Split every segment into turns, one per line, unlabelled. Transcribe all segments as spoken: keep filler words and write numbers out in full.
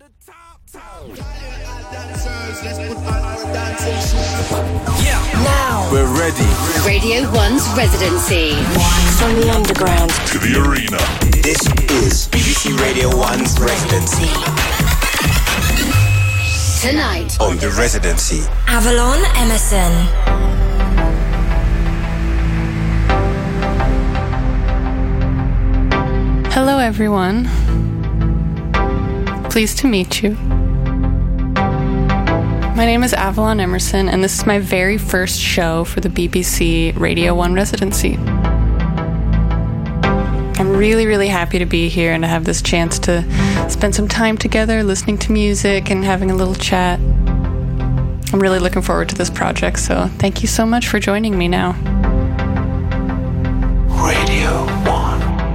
Now
we're ready.
Radio One's residency.
From the underground
to the arena.
This is B B C Radio One's residency.
Tonight
on the residency,
Avalon Emerson.
Hello everyone. Pleased to meet you. My name is Avalon Emerson, and this is my very first show for the B B C Radio one residency. I'm really, really happy to be here and to have this chance to spend some time together listening to music and having a little chat. I'm really looking forward to this project, so thank you so much for joining me now.
Radio one.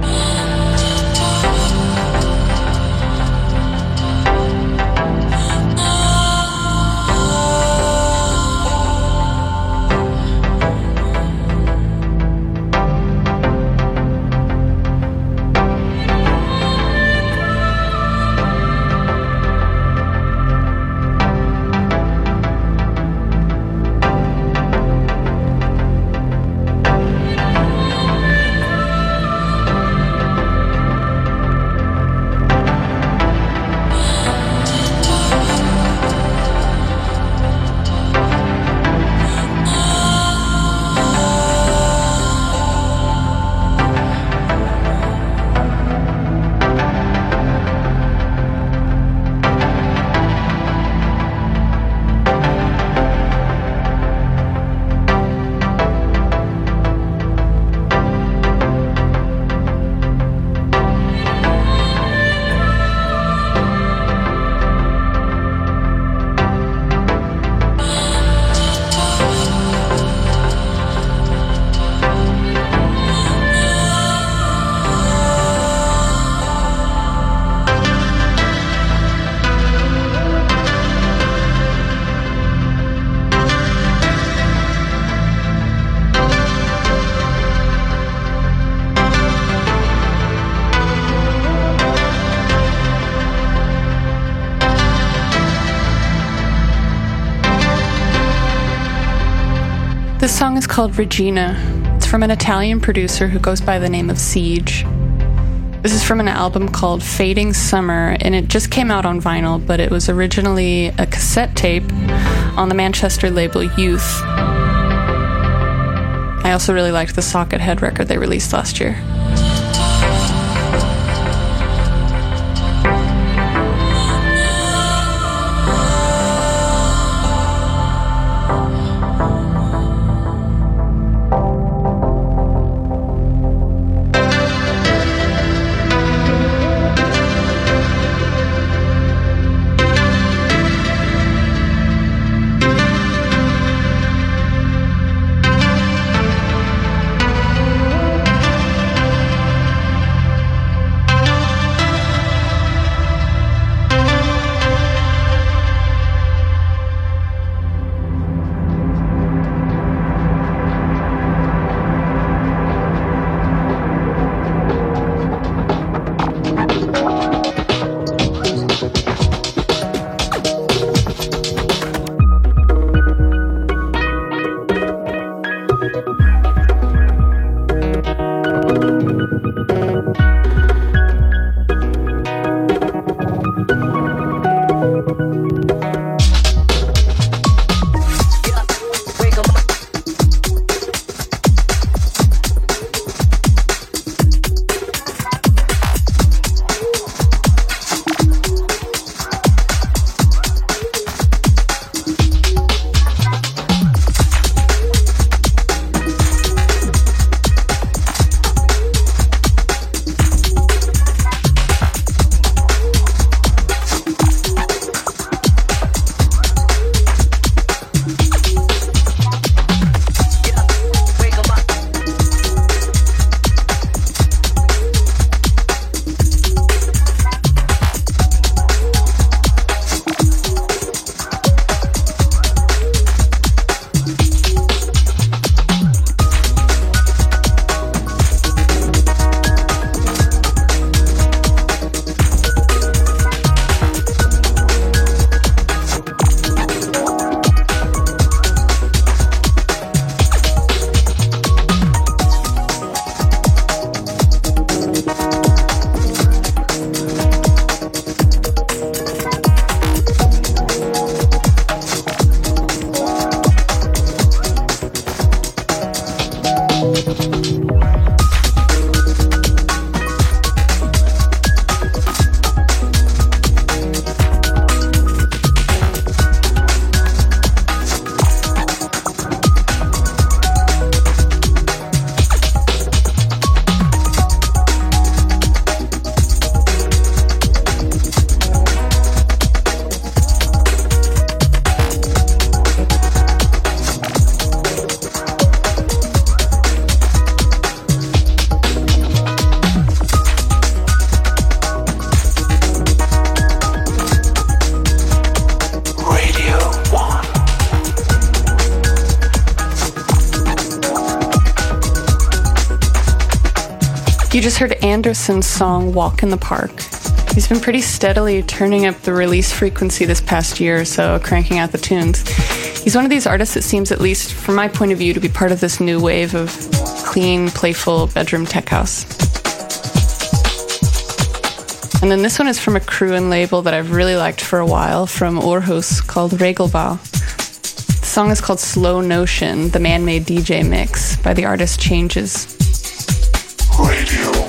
This song is called Regina. It's from an Italian producer who goes by the name of Siege. This is from an album called Fading Summer, and it just came out on vinyl, but it was originally a cassette tape on the Manchester label Youth. I also really liked the Socket Head record they released last year. just heard Anderson's song Walk in the Park. He's been pretty steadily turning up the release frequency this past year or so, cranking out the tunes. He's one of these artists that seems, at least from my point of view, to be part of this new wave of clean, playful bedroom tech house. And then this one is from a Kruin label that I've really liked for a while, from Aarhus, called Regelbau. The song is called Slow Notion, the man-made D J mix by the artist Changes.
Radio One.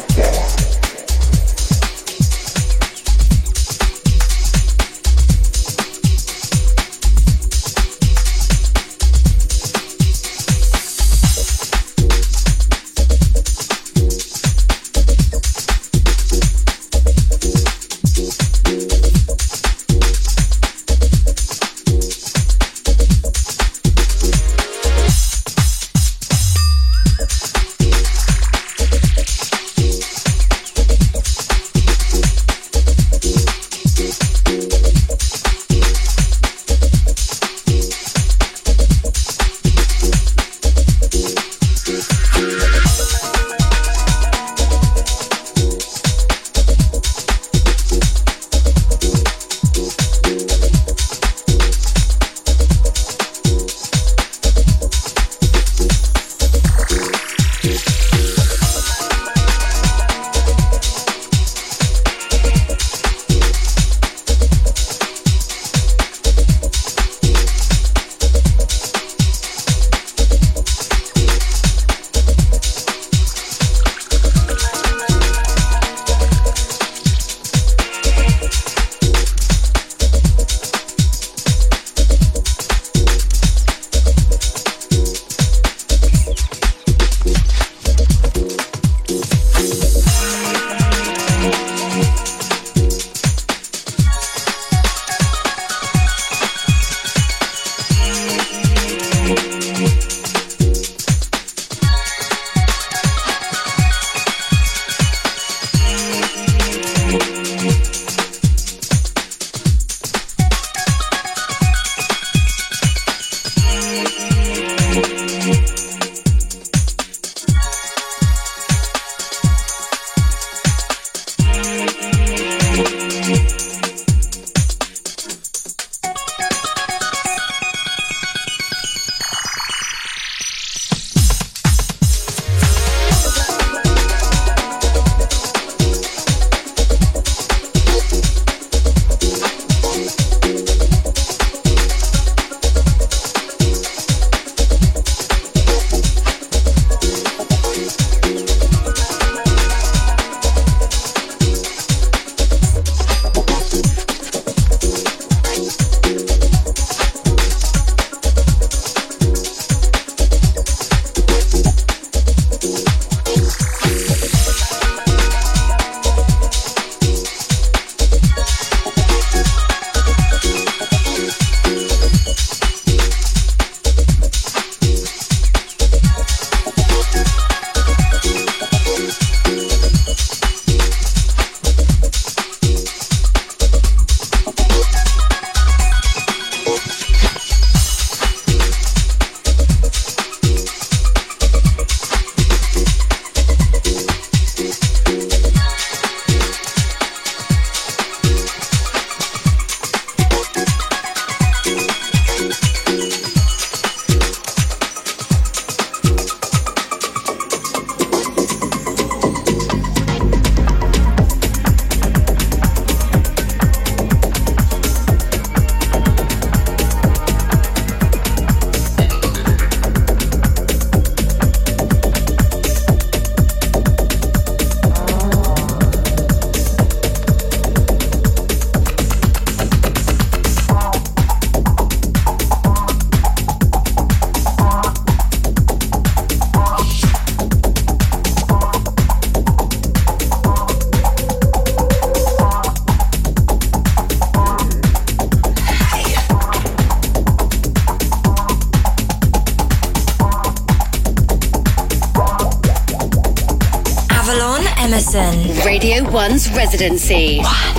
Emerson.
Radio One's residency.
One.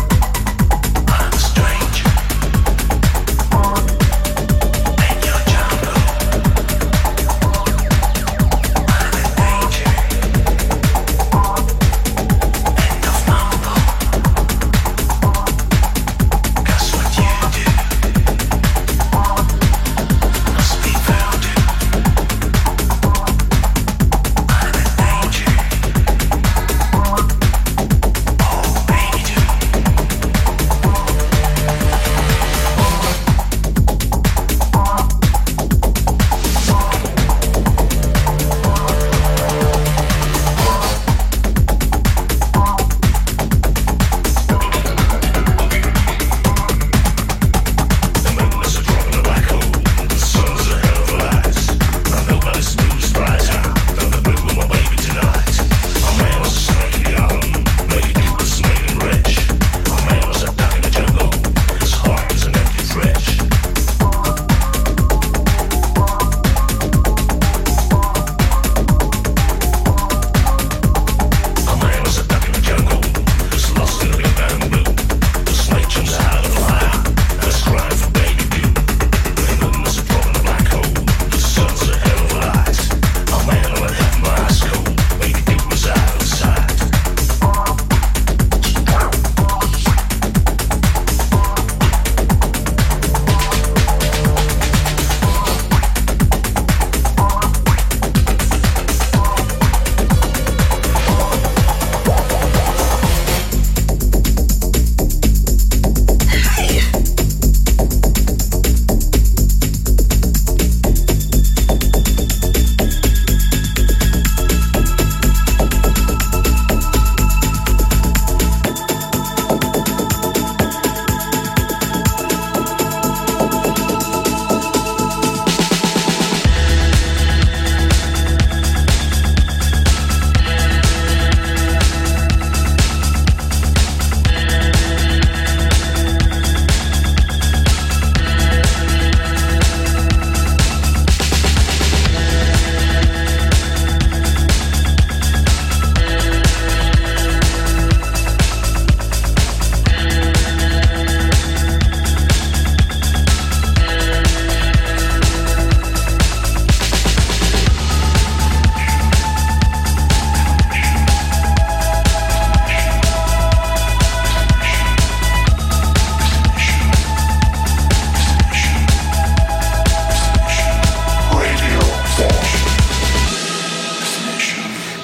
I'm a stranger in your job.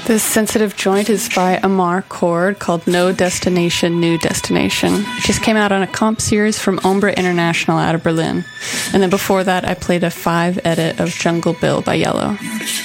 This sensitive joint is by Amar Cord called No Destination, New Destination. It just came out on a comp series from Ombra International out of Berlin. And then before that, I played a five edit of Jungle Bill by Yellow.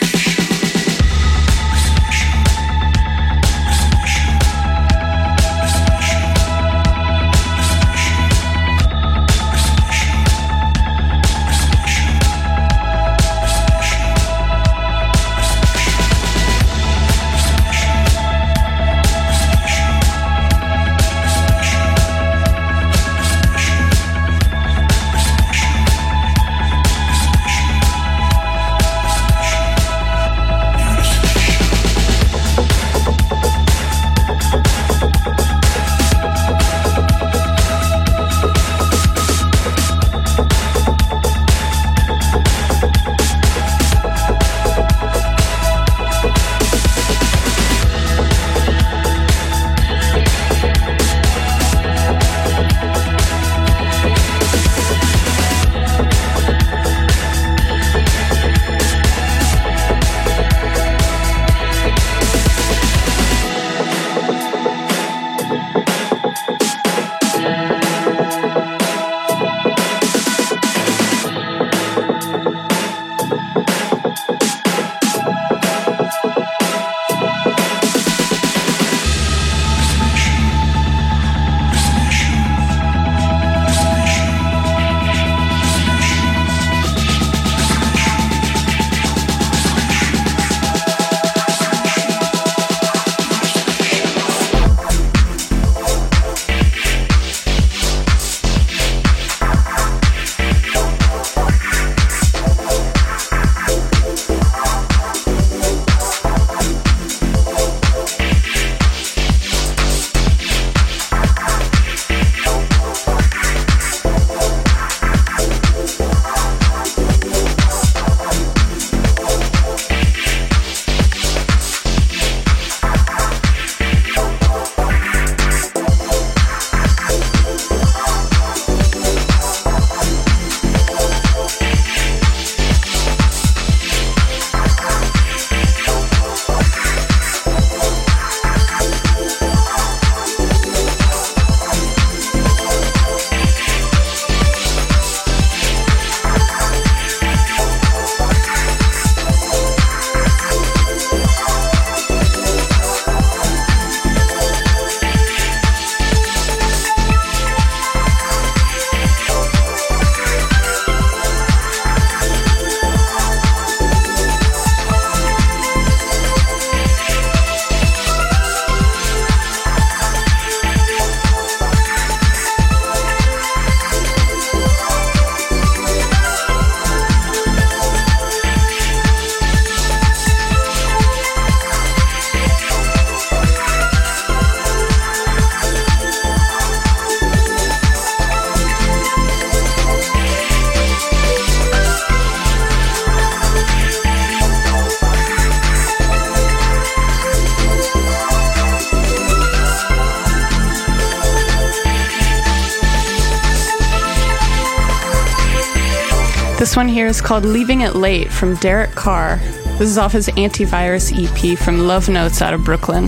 This one here is called Leaving It Late from Derek Carr. This is off his Antivirus E P from Love Notes out of Brooklyn.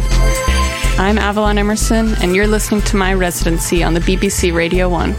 I'm Avalon Emerson, and you're listening to my residency on the B B C Radio one.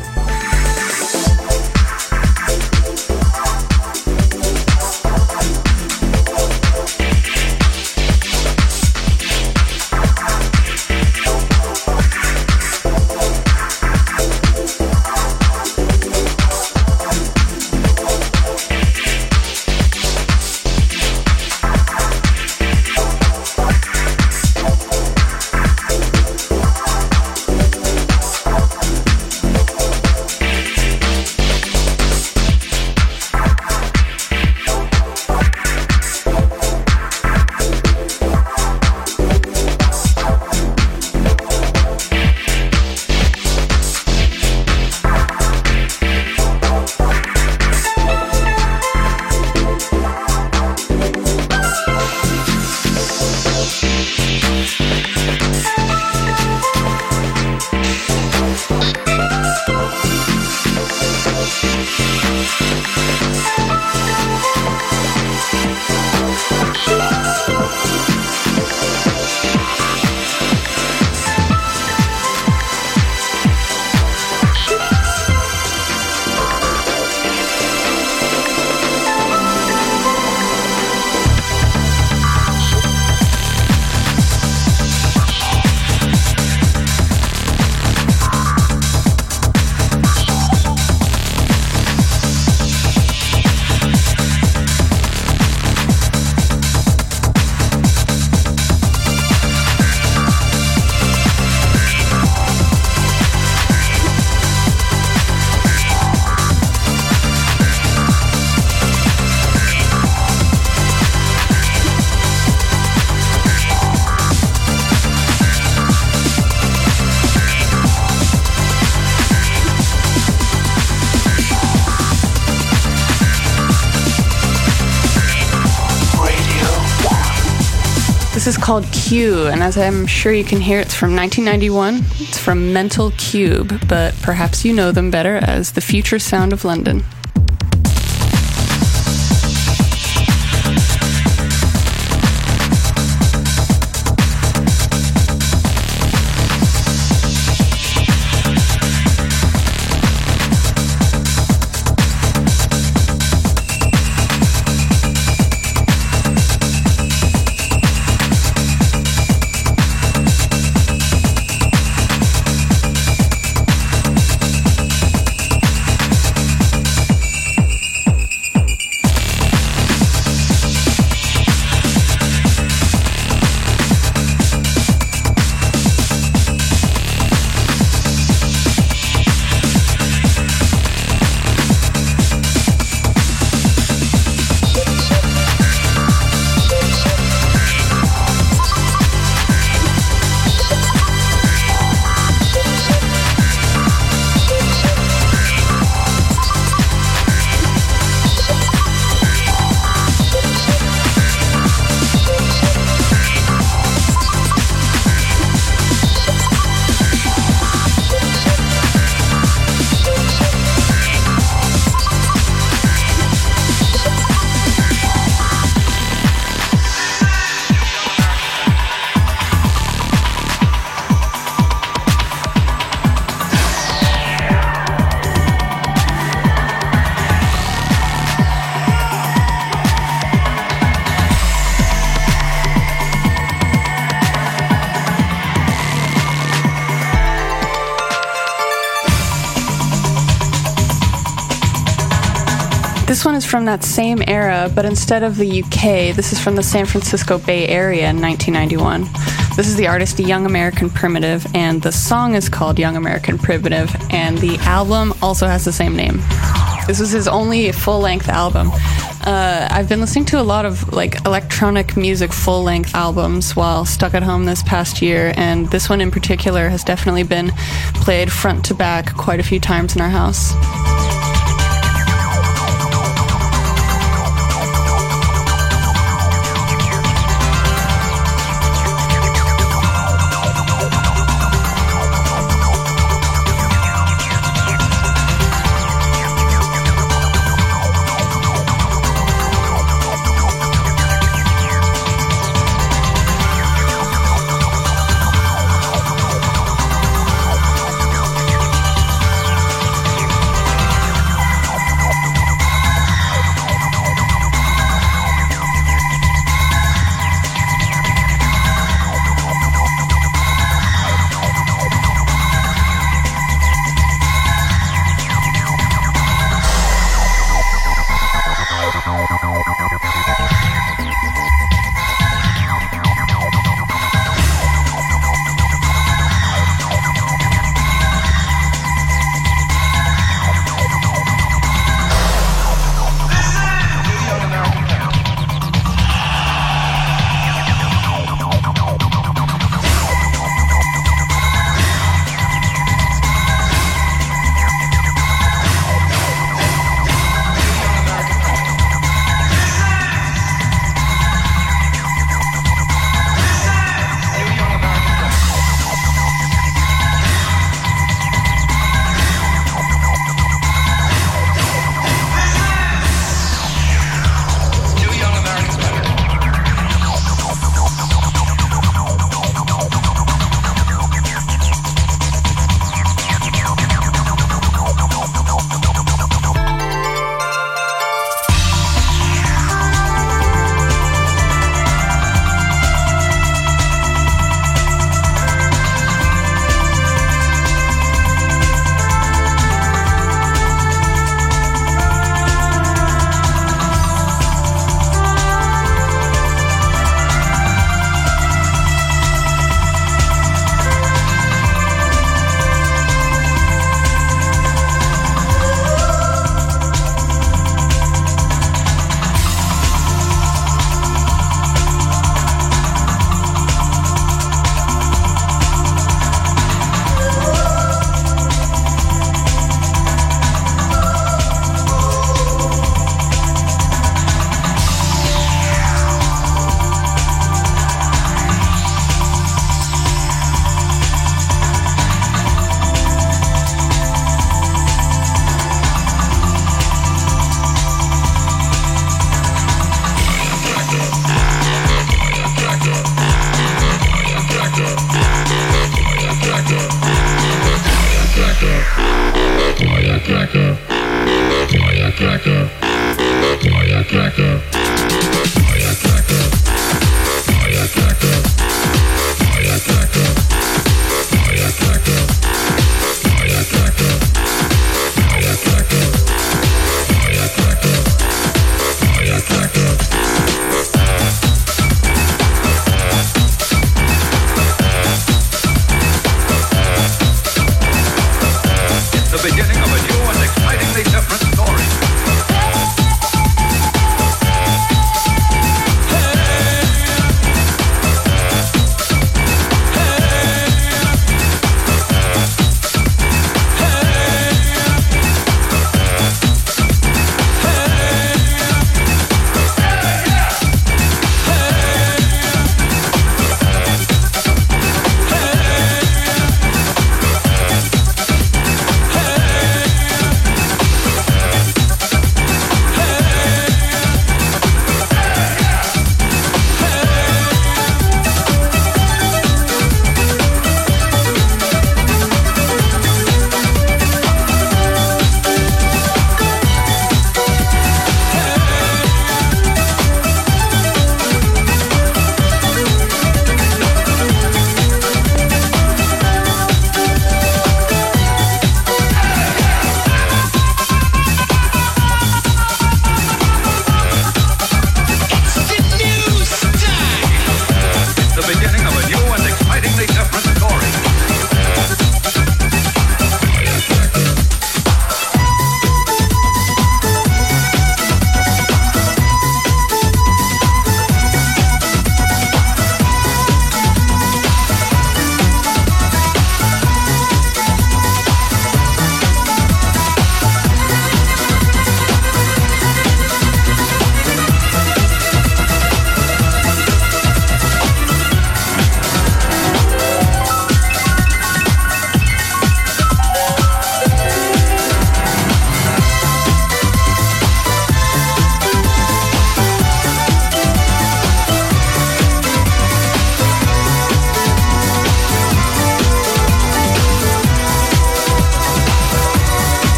This is called Q, and as I'm sure you can hear, it's from nineteen ninety-one. It's from Mental Cube, but perhaps you know them better as the Future Sound of London. This one is from that same era, but instead of the U K, this is from the San Francisco Bay Area in nineteen ninety-one. This is the artist Young American Primitive, and the song is called Young American Primitive, and the album also has the same name. This was his only full-length album. Uh, I've been listening to a lot of like electronic music full-length albums while stuck at home this past year, and this one in particular has definitely been played front to back quite a few times in our house.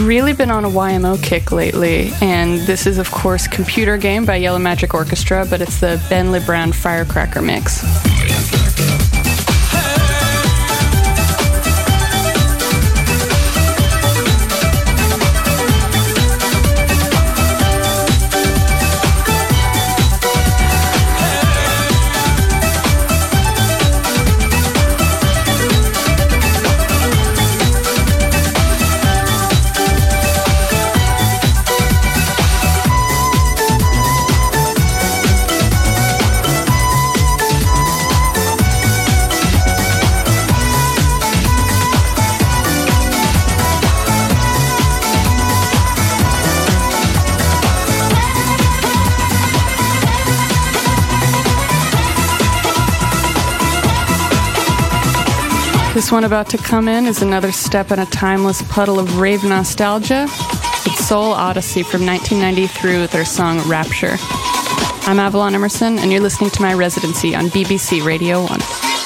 really been on a Y M O kick lately, and this is, of course, Computer Game by Yellow Magic Orchestra, but it's the Ben LeBrand Firecracker mix. This one about to come in is another step in a timeless puddle of rave nostalgia. It's Soul Odyssey from nineteen ninety-three with their song Rapture. I'm Avalon Emerson, and you're listening to my residency on B B C Radio one.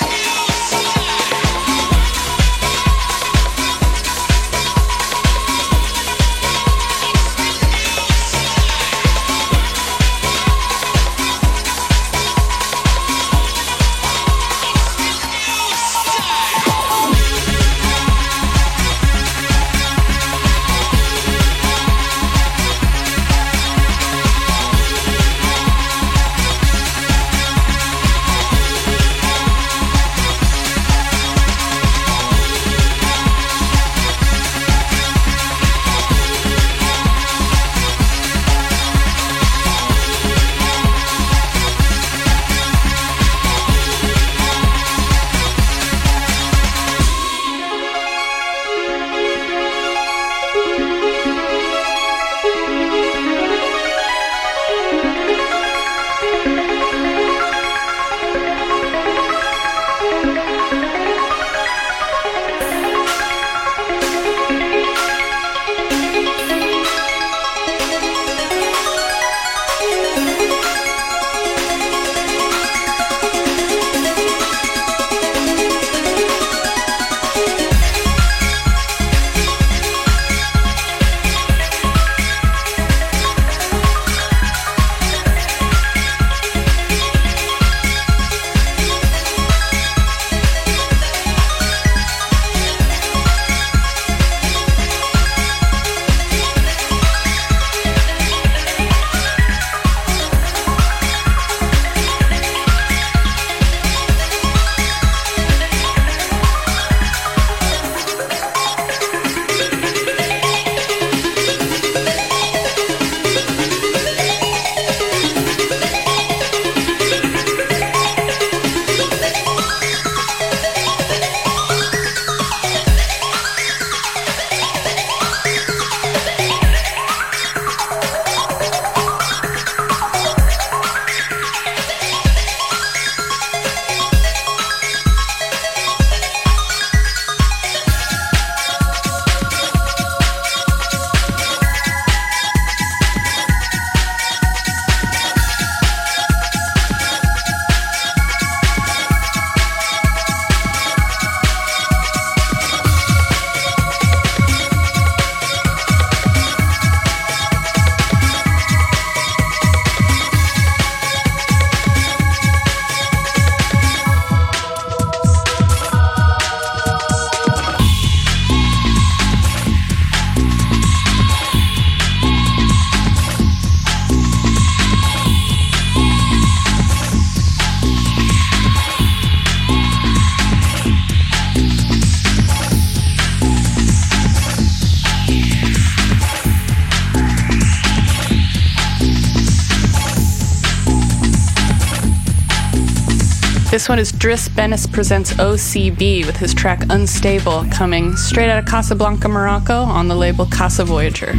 This one is Driss Bennis presents O C B with his track Unstable, coming straight out of Casablanca, Morocco on the label Casa Voyager.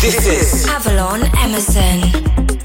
This is
Avalon Emerson.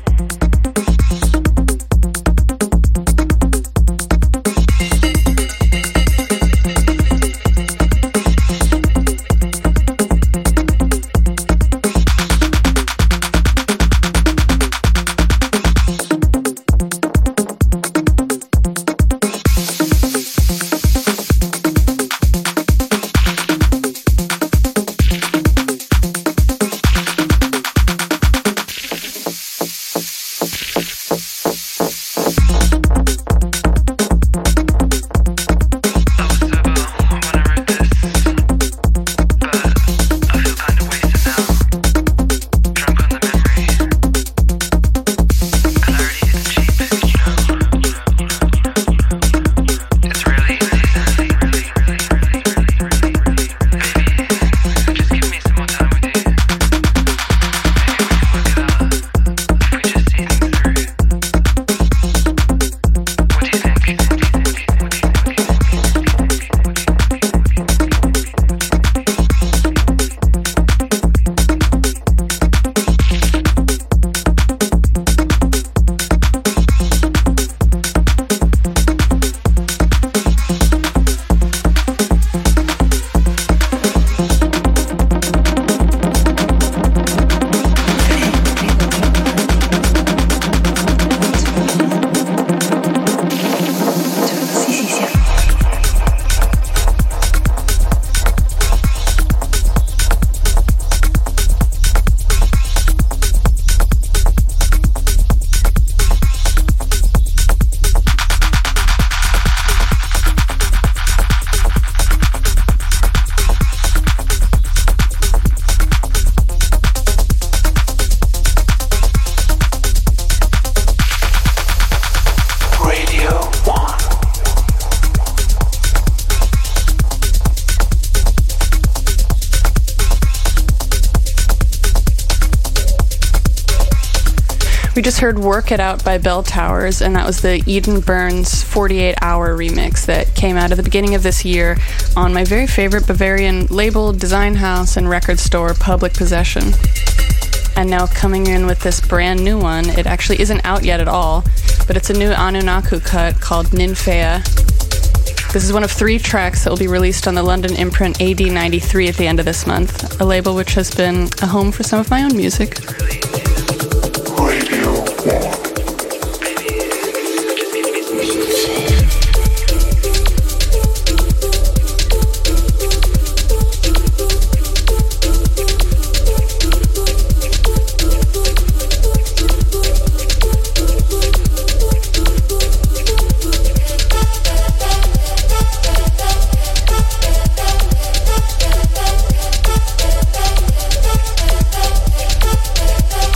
We just heard Work It Out by Bell Towers, and that was the Eden Burns forty-eight hour remix that came out at the beginning of this year on my very favorite Bavarian label, design house, and record store, Public Possession. And now coming in with this brand new one, it actually isn't out yet at all, but it's a new Anunaku cut called Ninfea. This is one of three tracks that will be released on the London imprint A D ninety-three at the end of this month, a label which has been a home for some of my own music.
Radio One.
We'll be right back.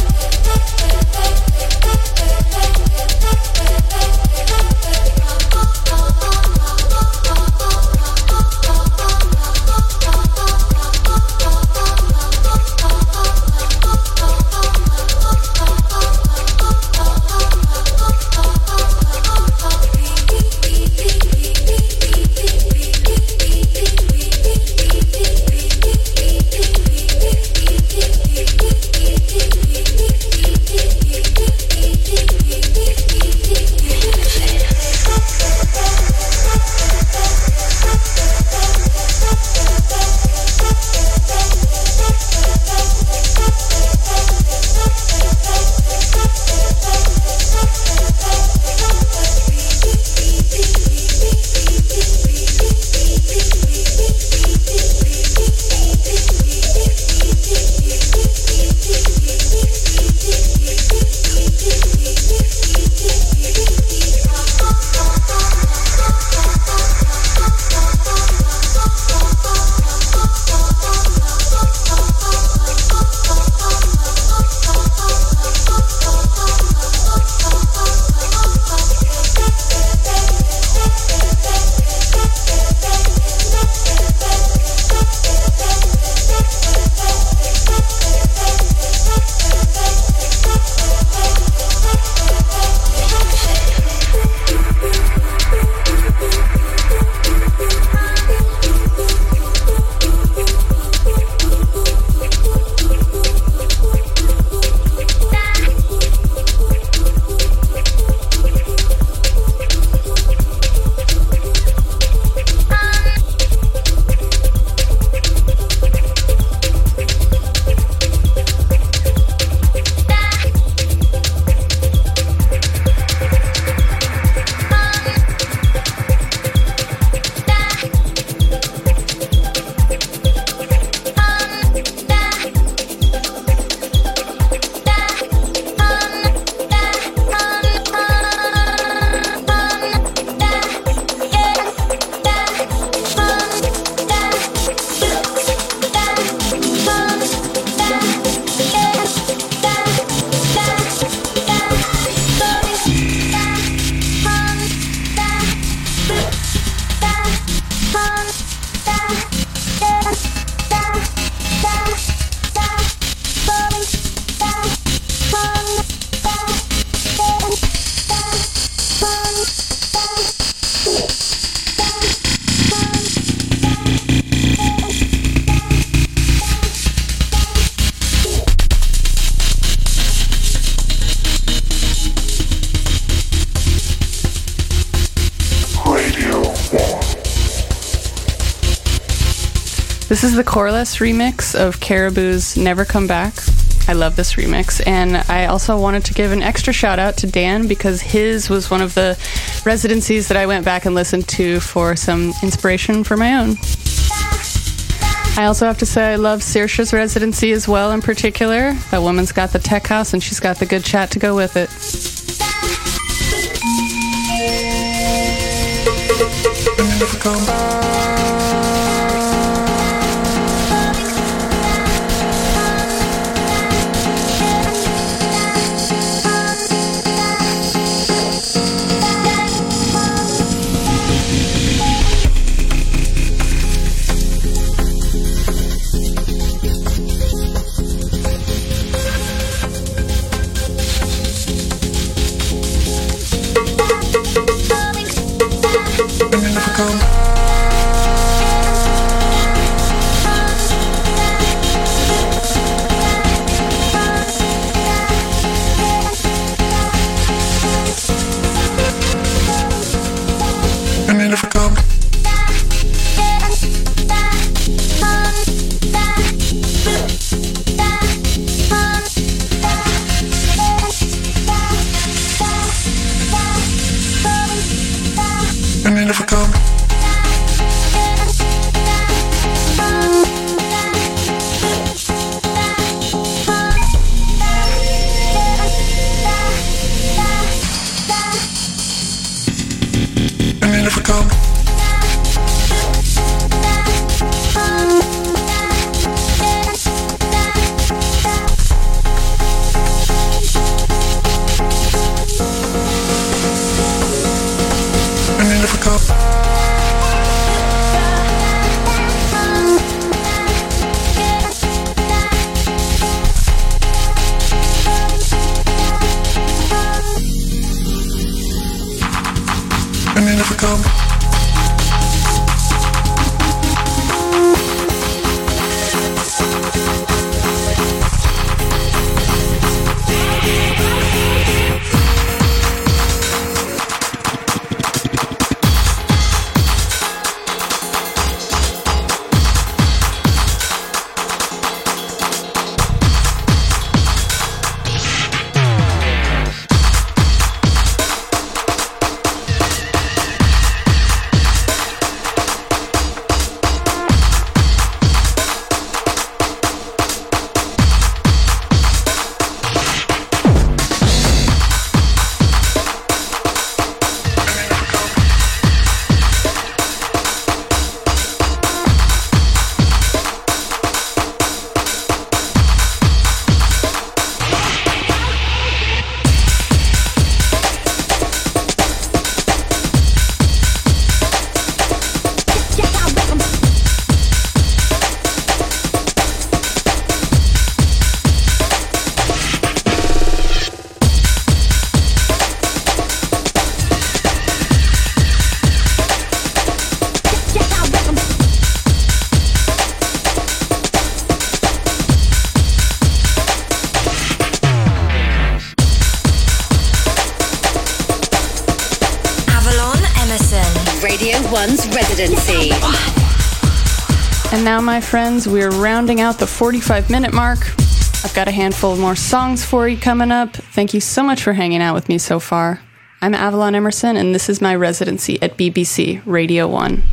This is the Coreless remix of Caribou's Never Come Back. I love this remix. And I also wanted to give an extra shout out to Dan because his was one of the residencies that I went back and listened to for some inspiration for my own. I also have to say I love Saoirse's residency as well in particular. That woman's got the tech house and she's got the good chat to go with it.
one's residency.
And now, my friends, we're rounding out the forty-five minute mark. I've got a handful more songs for you coming up. Thank you so much for hanging out with me so far. I'm Avalon Emerson, and this is my residency at B B C Radio one.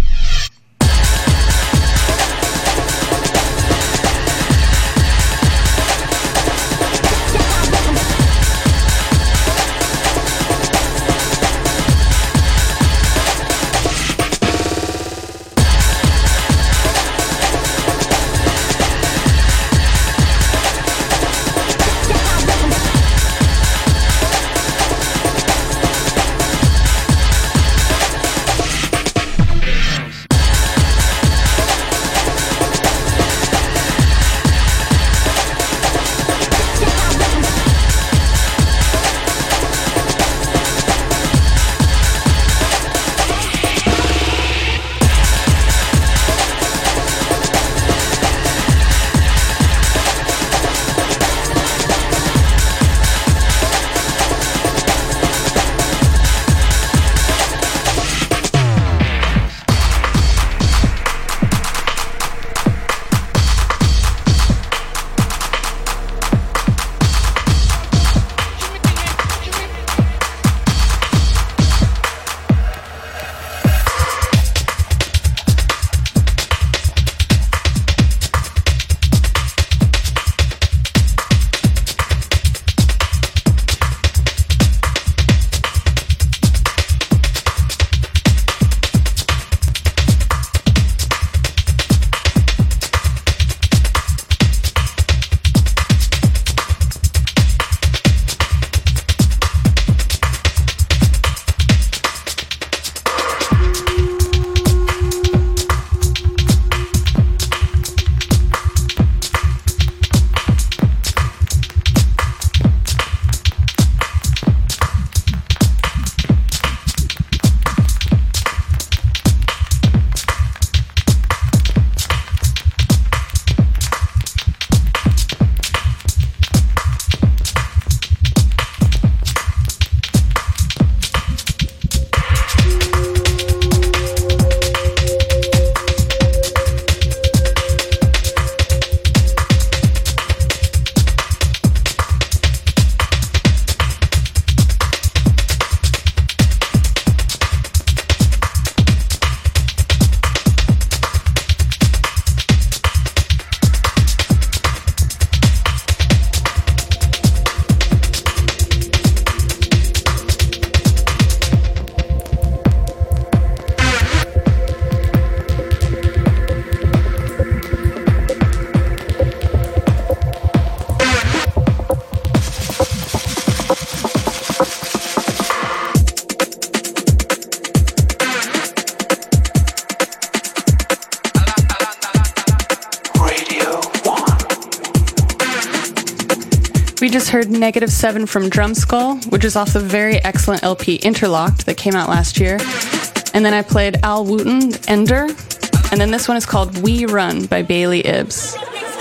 We just heard Negative Seven from Drumskull, which is off the very excellent L P Interlocked that came out last year. And then I played Al Wooten, Ender. And then this one is called We Run by Bailey Ibbs.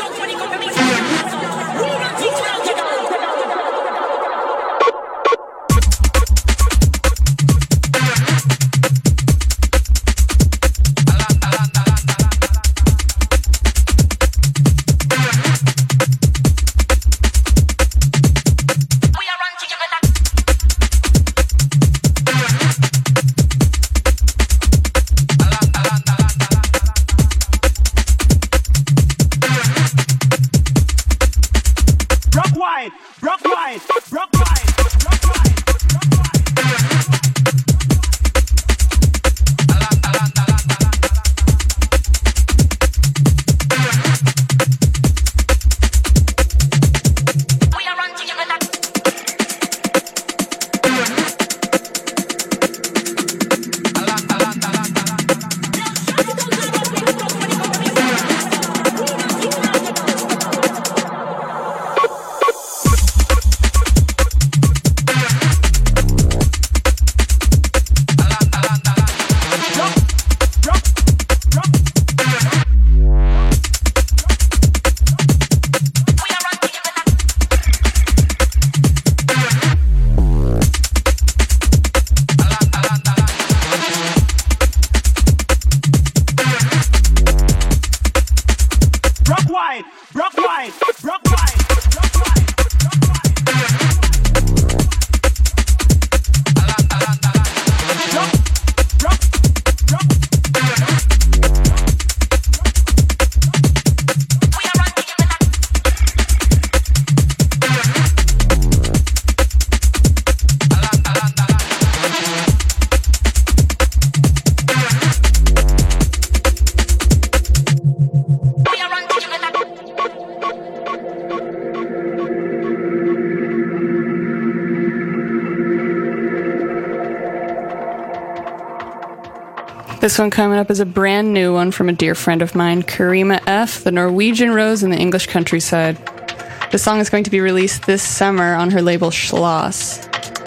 This one coming up is a brand new one from a dear friend of mine, Karima F., the Norwegian Rose in the English countryside. The song is going to be released this summer on her label Schloss.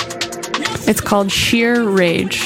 It's called Sheer Rage.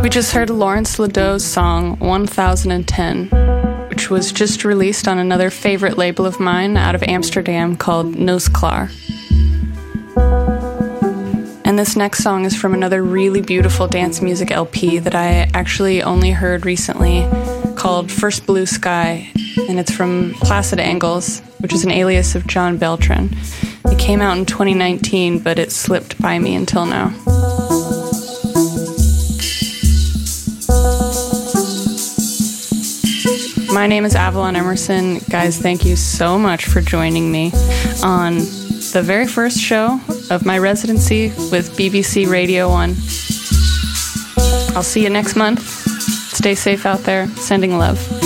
We just heard Lawrence Ledoux' song one thousand ten, which was just released on another favorite label of mine out of Amsterdam called Noosklaar. And this next song is from another really beautiful dance music L P that I actually only heard recently called First Blue Sky, and it's from Placid Angles, which is an alias of John Beltran. It came out in twenty nineteen, but it slipped by me until now. My name is Avalon Emerson. Guys, thank you so much for joining me on the very first show of my residency with B B C Radio one. I'll see you next month. Stay safe out there. Sending love.